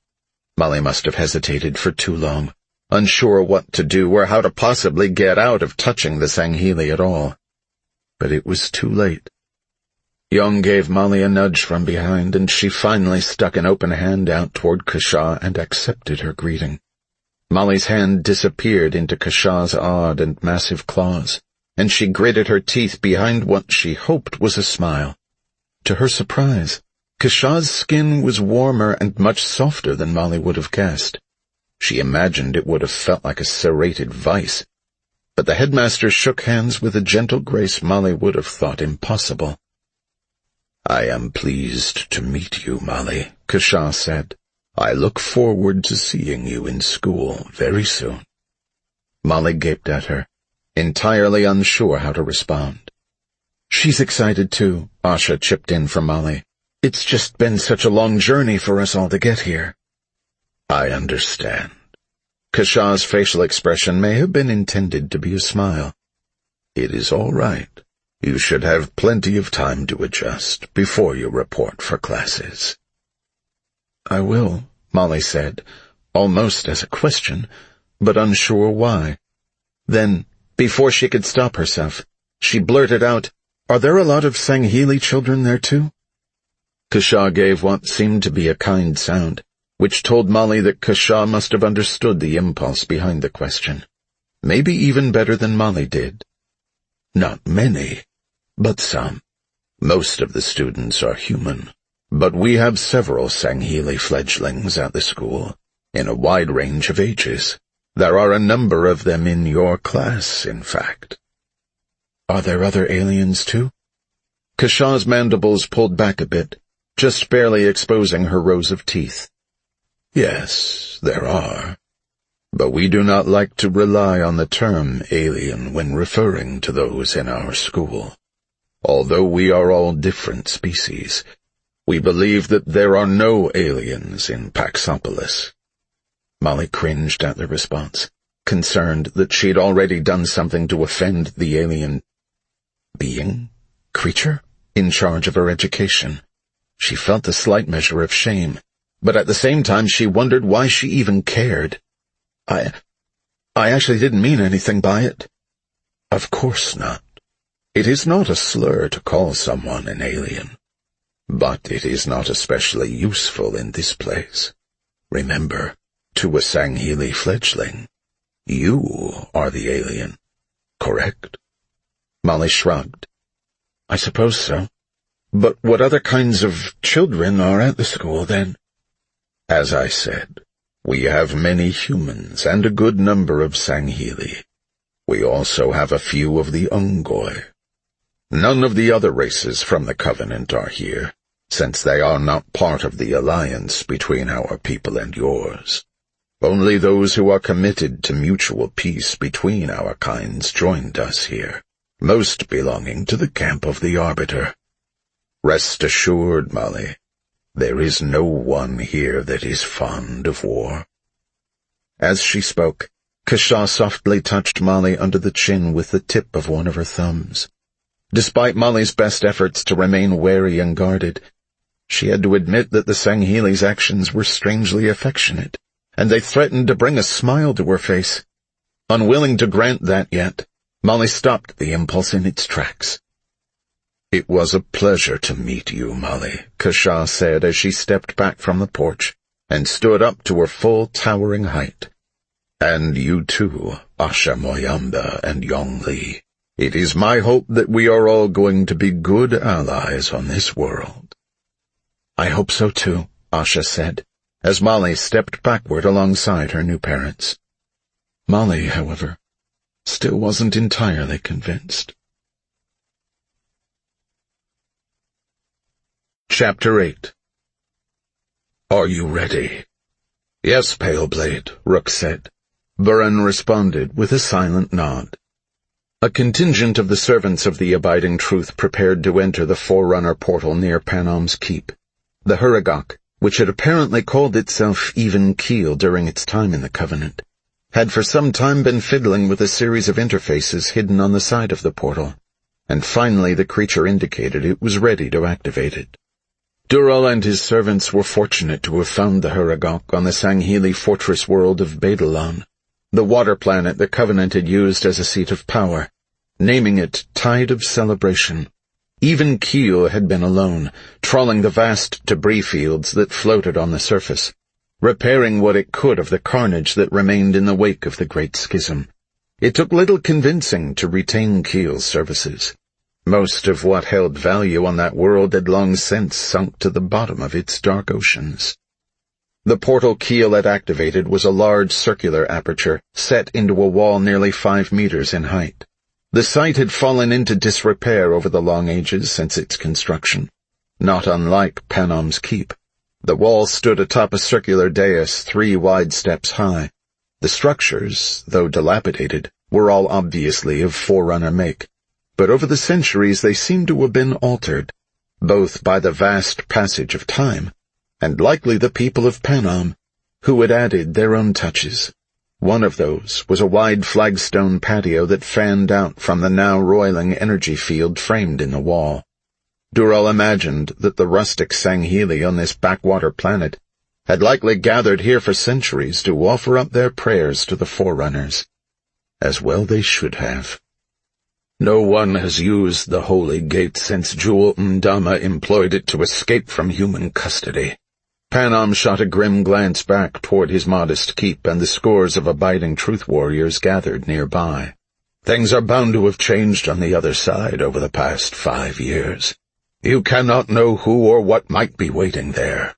Molly must have hesitated for too long, unsure what to do or how to possibly get out of touching the Sangheili at all. But it was too late. Young gave Molly a nudge from behind, and she finally stuck an open hand out toward Kasha and accepted her greeting. Molly's hand disappeared into Kasha's odd and massive claws, and she gritted her teeth behind what she hoped was a smile. To her surprise, Kasha's skin was warmer and much softer than Molly would have guessed. She imagined it would have felt like a serrated vice, but the headmaster shook hands with a gentle grace Molly would have thought impossible. "I am pleased to meet you, Molly," Kasha said. "I look forward to seeing you in school very soon." Molly gaped at her, entirely unsure how to respond. "She's excited too," Asha chipped in for Molly. "It's just been such a long journey for us all to get here." "I understand." Kasha's facial expression may have been intended to be a smile. "It is all right. You should have plenty of time to adjust before you report for classes." "I will," Molly said, almost as a question, but unsure why. Then, before she could stop herself, she blurted out, "Are there a lot of Sangheili children there too?" Kasha gave what seemed to be a kind sound, which told Molly that Kasha must have understood the impulse behind the question, maybe even better than Molly did. "Not many, but some. Most of the students are human, But we have several Sangheili fledglings at the school, in a wide range of ages. There are a number of them in your class, in fact. Are there other aliens, too? Kasha's mandibles pulled back a bit, just barely exposing her rows of teeth. Yes, there are. But we do not like to rely on the term alien when referring to those in our school. Although we are all different species, we believe that there are no aliens in Paxopolis. Molly cringed at the response, concerned that she'd already done something to offend the alien being, creature, in charge of her education. She felt a slight measure of shame, but at the same time she wondered why she even cared. I... I actually didn't mean anything by it. Of course not. It is not a slur to call someone an alien. But it is not especially useful in this place. Remember, to a Sangheili fledgling, you are the alien, correct? Molly shrugged. I suppose so. But what other kinds of children are at the school, then? As I said, we have many humans and a good number of Sangheili. We also have a few of the Ungoi. None of the other races from the Covenant are here, since they are not part of the alliance between our people and yours. Only those who are committed to mutual peace between our kinds joined us here, most belonging to the camp of the Arbiter. Rest assured, Molly, there is no one here that is fond of war. As she spoke, Kasha softly touched Molly under the chin with the tip of one of her thumbs. Despite Molly's best efforts to remain wary and guarded, she had to admit that the Sangheili's actions were strangely affectionate, and they threatened to bring a smile to her face. Unwilling to grant that yet, Molly stopped the impulse in its tracks. It was a pleasure to meet you, Molly, Kasha said as she stepped back from the porch and stood up to her full towering height. And you too, Asha Moyamba and Yongli. It is my hope that we are all going to be good allies on this world. I hope so too, Asha said, as Molly stepped backward alongside her new parents. Molly, however, still wasn't entirely convinced. Chapter eight. Are you ready? Yes, Paleblade, Rook said. Buran responded with a silent nod. A contingent of the servants of the Abiding Truth prepared to enter the Forerunner portal near Panom's Keep. The Huragok, which had apparently called itself Even Keel during its time in the Covenant, had for some time been fiddling with a series of interfaces hidden on the side of the portal, and finally the creature indicated it was ready to activate it. Dural and his servants were fortunate to have found the Huragok on the Sangheili fortress world of Badalon, the water planet the Covenant had used as a seat of power, naming it Tide of Celebration. Even Keel had been alone, trawling the vast debris fields that floated on the surface, repairing what it could of the carnage that remained in the wake of the Great Schism. It took little convincing to retain Keel's services. Most of what held value on that world had long since sunk to the bottom of its dark oceans. The portal Keel had activated was a large circular aperture set into a wall nearly five meters in height. The site had fallen into disrepair over the long ages since its construction. Not unlike Panom's Keep, the wall stood atop a circular dais three wide steps high. The structures, though dilapidated, were all obviously of Forerunner make, but over the centuries they seemed to have been altered, both by the vast passage of time, and likely the people of Panom, who had added their own touches. One of those was a wide flagstone patio that fanned out from the now roiling energy field framed in the wall. Dural imagined that the rustic Sangheili on this backwater planet had likely gathered here for centuries to offer up their prayers to the Forerunners. As well they should have. No one has used the Holy Gate since Jewel Ndama employed it to escape from human custody. Panom shot a grim glance back toward his modest keep and the scores of Abiding Truth warriors gathered nearby. Things are bound to have changed on the other side over the past five years. You cannot know who or what might be waiting there."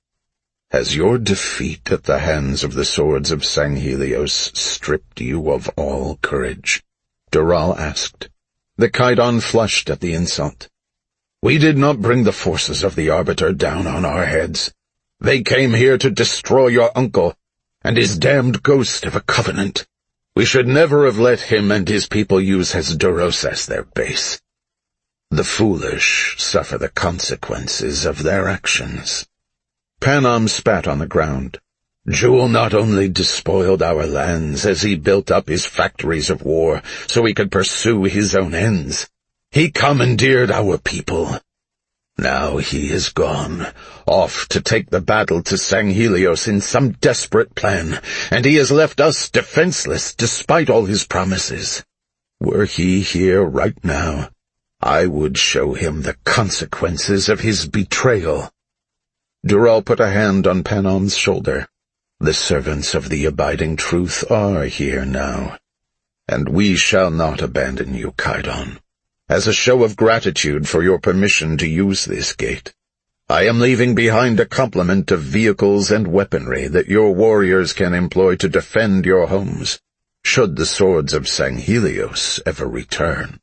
"Has your defeat at the hands of the swords of Sanghelios stripped you of all courage?" Dural asked. The Khaidon flushed at the insult. "We did not bring the forces of the Arbiter down on our heads. They came here to destroy your uncle and his damned ghost of a covenant. We should never have let him and his people use Hesduros as their base. The foolish suffer the consequences of their actions." Panom spat on the ground. "Jewel not only despoiled our lands as he built up his factories of war so he could pursue his own ends, he commandeered our people. Now he is gone, off to take the battle to Sanghelios in some desperate plan, and he has left us defenseless despite all his promises. Were he here right now, I would show him the consequences of his betrayal." Dural put a hand on Panom's shoulder. "The servants of the abiding truth are here now, and we shall not abandon you, Khaidon. As a show of gratitude for your permission to use this gate, I am leaving behind a complement of vehicles and weaponry that your warriors can employ to defend your homes, should the swords of Sanghelios ever return."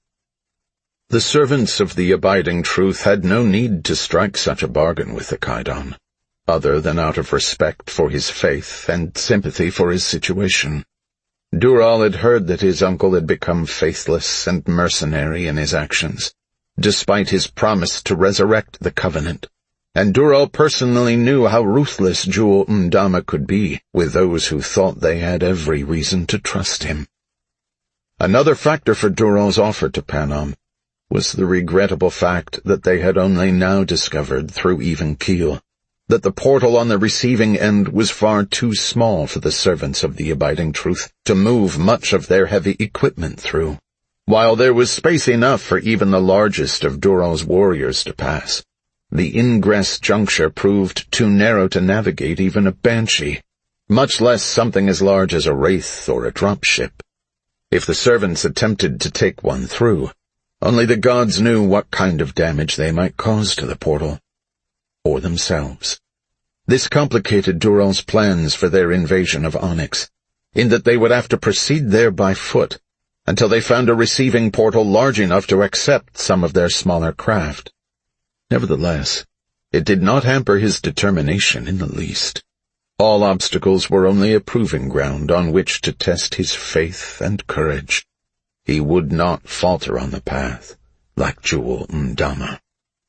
The servants of the abiding truth had no need to strike such a bargain with the Khaidon, other than out of respect for his faith and sympathy for his situation. Dural had heard that his uncle had become faithless and mercenary in his actions, despite his promise to resurrect the Covenant, and Dural personally knew how ruthless Jewel Mdama could be with those who thought they had every reason to trust him. Another factor for Dural's offer to Panom was the regrettable fact that they had only now discovered through even keel that the portal on the receiving end was far too small for the servants of the abiding truth to move much of their heavy equipment through, while there was space enough for even the largest of Dural's warriors to pass. The ingress juncture proved too narrow to navigate even a banshee, much less something as large as a wraith or a dropship. If the servants attempted to take one through, only the gods knew what kind of damage they might cause to the portal, or themselves. This complicated Dural's plans for their invasion of Onyx, in that they would have to proceed there by foot until they found a receiving portal large enough to accept some of their smaller craft. Nevertheless, it did not hamper his determination in the least. All obstacles were only a proving ground on which to test his faith and courage. He would not falter on the path, like Jewel Mdama.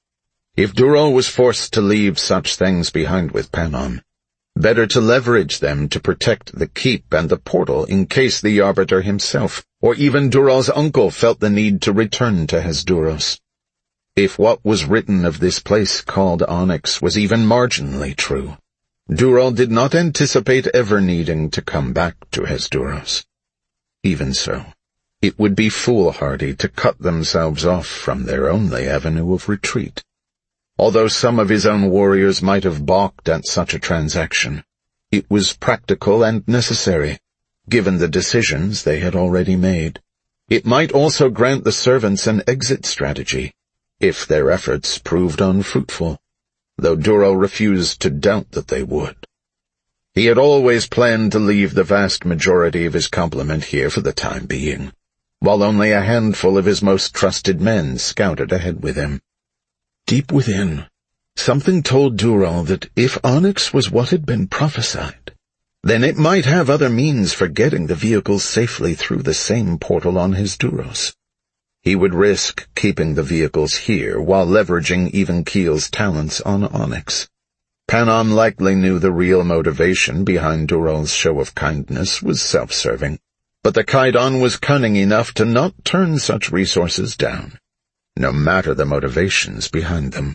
If Dural was forced to leave such things behind with Panom, better to leverage them to protect the keep and the portal in case the Arbiter himself, or even Dural's uncle, felt the need to return to Hesduros. If what was written of this place called Onyx was even marginally true, Dural did not anticipate ever needing to come back to Hesduros. Even so, it would be foolhardy to cut themselves off from their only avenue of retreat. Although some of his own warriors might have balked at such a transaction, it was practical and necessary, given the decisions they had already made. It might also grant the servants an exit strategy, if their efforts proved unfruitful, though Dural refused to doubt that they would. He had always planned to leave the vast majority of his complement here for the time being, while only a handful of his most trusted men scouted ahead with him. Deep within, something told Dural that if Onyx was what had been prophesied, then it might have other means for getting the vehicles safely through the same portal on Hesduros. He would risk keeping the vehicles here while leveraging even keel's talents on Onyx. Panom likely knew the real motivation behind Dural's show of kindness was self-serving, but the Khaidon was cunning enough to not turn such resources down, no matter the motivations behind them.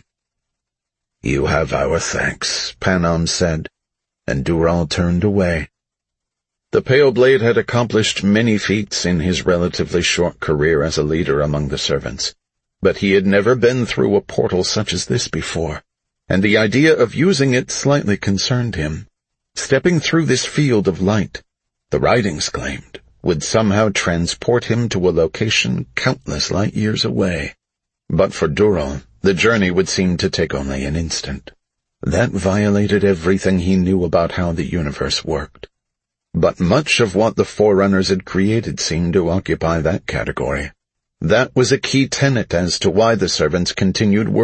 "You have our thanks," Panom said, and Dural turned away. The Pale Blade had accomplished many feats in his relatively short career as a leader among the servants, but he had never been through a portal such as this before, and the idea of using it slightly concerned him. Stepping through this field of light, the writings claimed, would somehow transport him to a location countless light years away. But for Dural, The journey would seem to take only an instant. That violated everything he knew about how the universe worked. But much of what the Forerunners had created seemed to occupy that category. That was a key tenet as to why the servants continued working.